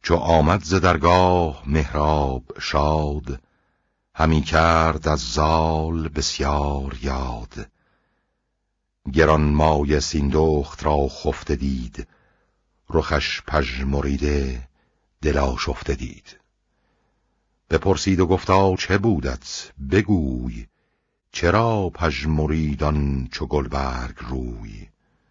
چو آمد ز درگاه مهراب شاد، همی کرد از زال بسیار یاد. گران مایه سیندخت را خفته دید، رخش پژمریده دل آشفته دید. بپرسید و گفتا چه بودت بگوی، چرا پژمرید آن چو گلبرگ روی.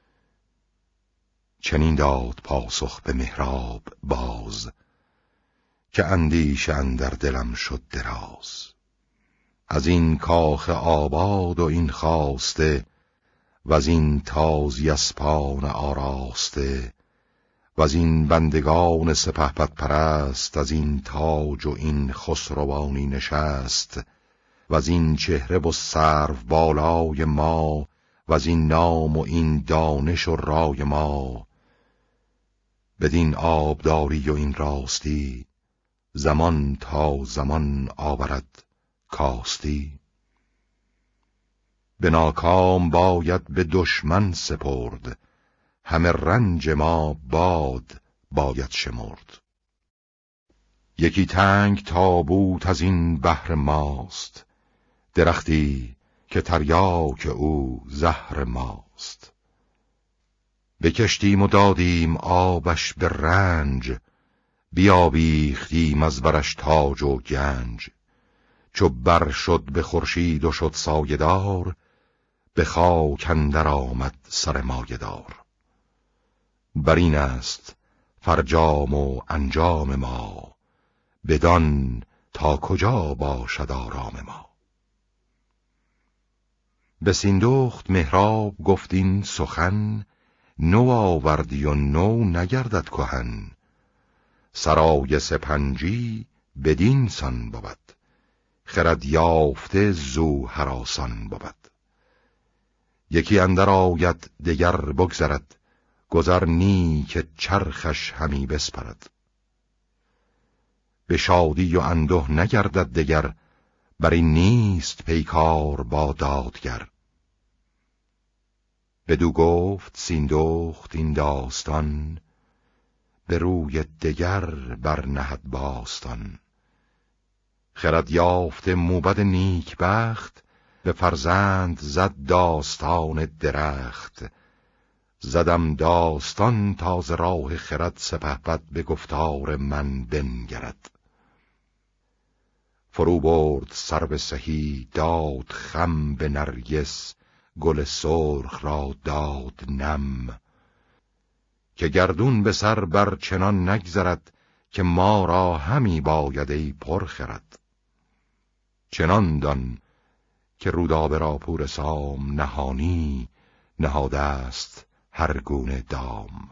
چنین داد پاسخ به مهراب باز، که اندیشه اندر دلم شد دراز. از این کاخ آباد و این خواسته، وز این تازی اسپان آراسته، وز این بندگان سپهبد پرست، از این تاج و این خسروانی نشست. وز این چهره و سرو بالای ما، وز این نام و این دانش و رای ما. بدین آبداری و این راستی، زمان تا زمان آورد کاستی. به ناکام باید به دشمن سپرد، همه رنج ما باد باید شمرد. یکی تنگ تابوت از این بحر ماست، درختی که تریاک او زهر ماست. بکشتیم و دادیم آبش به رنج، بیابیختیم از برش تاج و گنج. چو بر شد به خورشید و شد سایه‌دار، به خاک اندر آمد سر مایه‌دار. بر این است فرجام و انجام ما، بدان تا کجا باشد آرام ما. به سیندخت مهراب گفت این سخن، نو آوردی و نو نگردد کهن. سرای سپنجی بدین سان بود، خرد یافته زو هراسان بود. یکی اندر آید دگر بگذرد، گذر نی که چرخش همی بسپرد. به شادی و انده نگردد دگر، بر این نیست پیکار با دادگر. بدو گفت سیندخت این داستان، به روی دگر بر نهد باستان. خرد یافته موبد نیک بخت، به فرزند زد داستان درخت. زدم داستان تا ز راه خرد، سپهبد به گفتار من بنگرد. فرو برد سرو سهی داد خم، به نرگس گل سرخ را داد نم. که گردون به سر بر چنان نگذرد، که ما را همی باید ای پرخرد. چنان دان که رودابه را پور سام، نهانی نهاده است هر گونه دام.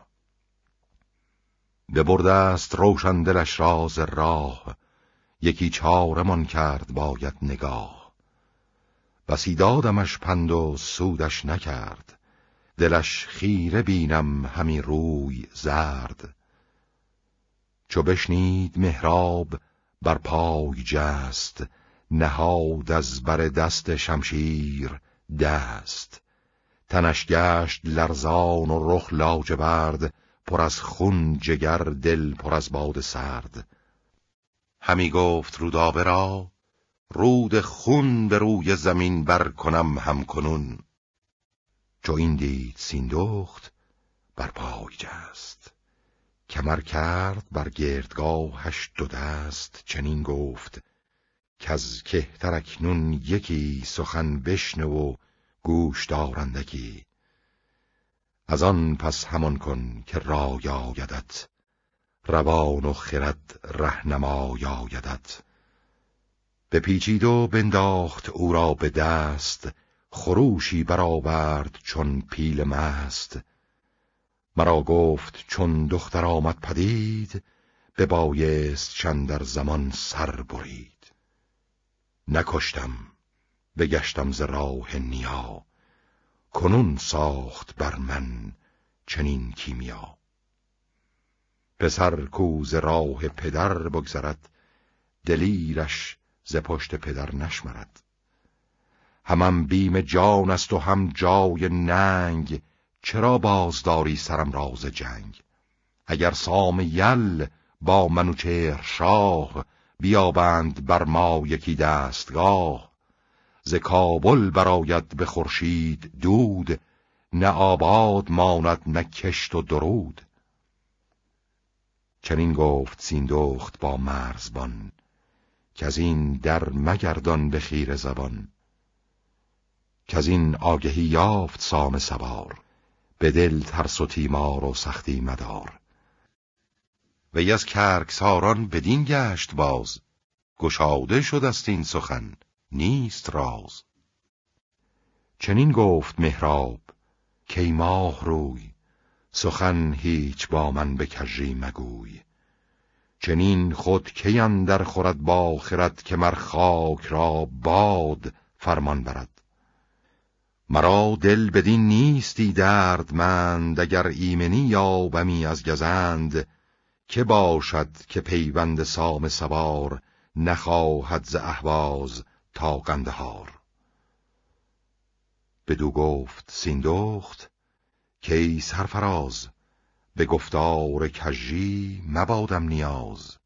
ببرده است روشن دلش را ز راه، یکی چاره مان کرد باید نگاه. بسی دادمش پند و سودش نکرد، دلش خیره بینم همی روی زرد. چو بشنید مهراب بر پای جست، نهاد از بر دست شمشیر دست. تنش گشت لرزان و رخ لاجورد، پر از خون جگر دل پر از باد سرد. همی گفت رودابه را رود خون، به روی زمین بر کنم هم کنون. چو این دید سیندخت بر پای جست، کمر کرد بر گردگاهش دو دست. چنین گفت کز کهتر اکنون یکی سخن بشنو و گوش دارندگی. از آن پس همان کن که رای آیدت، روان و خرد رهنمای آیدت. بپیچید و بنداخت او را به دست، خروشی برآورد چون پیل مست. مرا گفت چون دختر آمد پدید، ببایست چندر زمان سر برید. نکشتم بگشتم ز راه نیا، کنون ساخت بر من چنین کیمیا. پسر کو ز راه پدر بگذرد، دلیرش ز پشت پدر نشمرد. همم بیم جان است و هم جای ننگ، چرا بازداری سرم راز جنگ. اگر سام یل با منوچهر شاه، بیابند بر ما یکی دستگاه. ز کابل براید به خورشید دود، نه آباد ماند نه کشت و درود. چنین گفت سیندخت با مرزبان، که از این در مگردان به خیره زبان. که از این آگهی یافت سام سوار، به دل ترس و تیمار و سختی مدار. وی از کرگساران بدین گشت باز، گشاده شد است این سخن نیست راز. چنین گفت مهراب کای ماه روی، سخن هیچ با من به کژی مگوی. چنین خود کی اندر خورد با خرد، که مر خاک را باد فرمان برد. مرا دل بدین نیستی دردمند، اگر ایمنی یابمی از گزند. که باشد که پیوند سام سوار، نخواهد ز اهواز تا قندهار. بدو گفت سیندخت کای سرفراز، به گفتار کژی مبادم نیاز.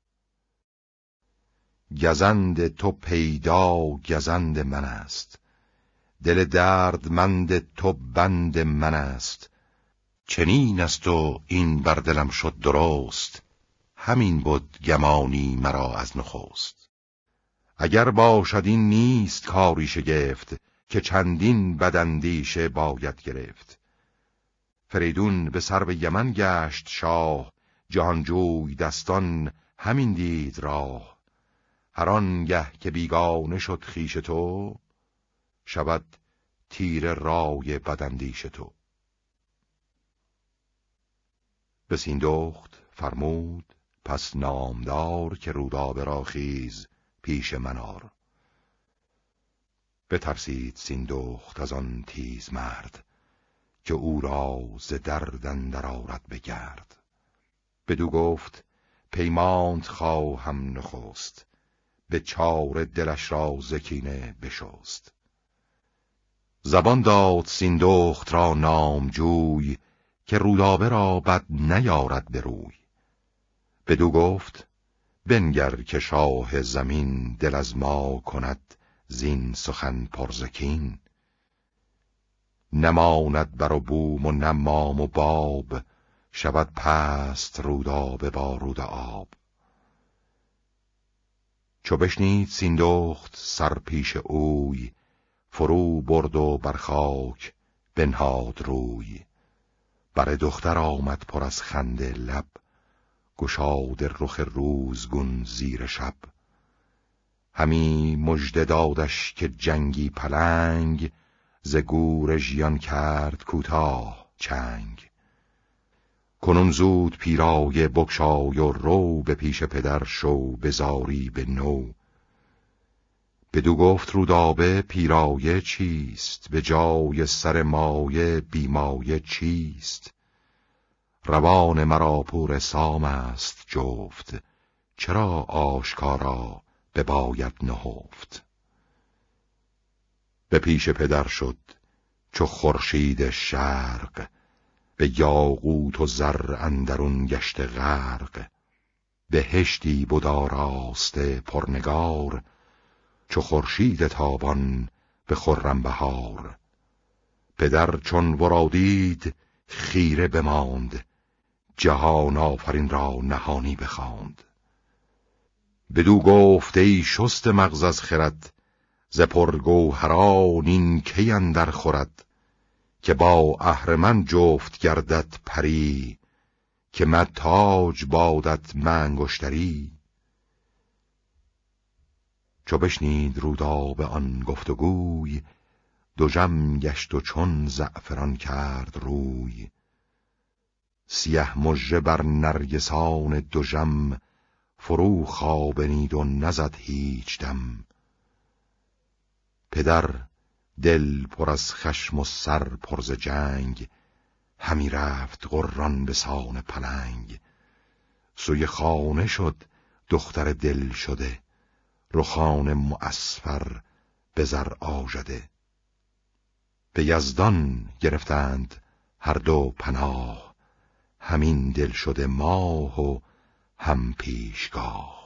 گزند تو پیدا گزند من است، دل دردمند تو بند من است. چنین است و این بر دلم شد درست، همین بود گمانی مرا از نخست. اگر باشد این نیست کاری شگفت، که چندین بداندیشه باید گرفت. فریدون به سرو یمن گشت شاه، جهانجوی دستان همین دید راه. هر آنگه که بیگانه شد خویش تو، شود تیر رای بداندیش تو. به سیندخت فرمود پس نامدار، که رودابه را خیز پیش من آر. بترسید سیندخت از آن تیز مرد، که او را ز درد اندر آرد به گرد. بدو گفت پیمانت خواهم نخست، به چاره دلش را ز کینه بشست. زبان داد سیندخت را نامجوی، که رودابه را بد نیارد به روی. بدو گفت بنگر که شاه زمین، دل از ما کند زین سخن پر ز کین. نماند بر و بوم و نه مام و باب، شود پست رودابه با رود آب. چو بشنید سیندخت سر پیش اوی، فرو برد و بر خاک بنهاد روی. بر دختر آمد پر از خنده لب، گشاده رخ روزگون زیر شب. همی مژده دادش که جنگی پلنگ، ز گور ژیان کرد کوتاه چنگ. کنون زود پیرایه بگشای و رو، به پیش پدر شو بزاری به نو. بدو گفت رودابه پیرایه چیست، به جای سر مایه بیمایه چیست. روان مرا پور سام است جفت، چرا آشکارا بباید نهفت. به پیش پدر شد چو خورشید شرق، به یاقوت و زر اندرون گشته غرق. بهشتی بود آراسته پرنگار، چو خورشید تابان به خرم بهار. پدر چون ورا دید خیره بماند، جهان آفرین را نهانی بخواند. بدو گفت ای شسته مغز از خرد، ز پرگوهران این کی اندر خورد. که با اهرمن جفت گردد پری، که مد تاج بادت منگشتری. چو بشنید رودابه آن گفتگوی، دژم گشت و چون زعفران کرد روی. سیه مژه بر نرگسان دژم، فرو خوابنید و نزد هیچ دم. پدر دل پر از خشم و سر پر ز جنگ، همی رفت غران به سان پلنگ. سوی خانه شد دختر دل شده، رخان معصفر به زر آژده. به یزدان گرفتند هر دو پناه، همین دل شده ماه و هم پیشگاه.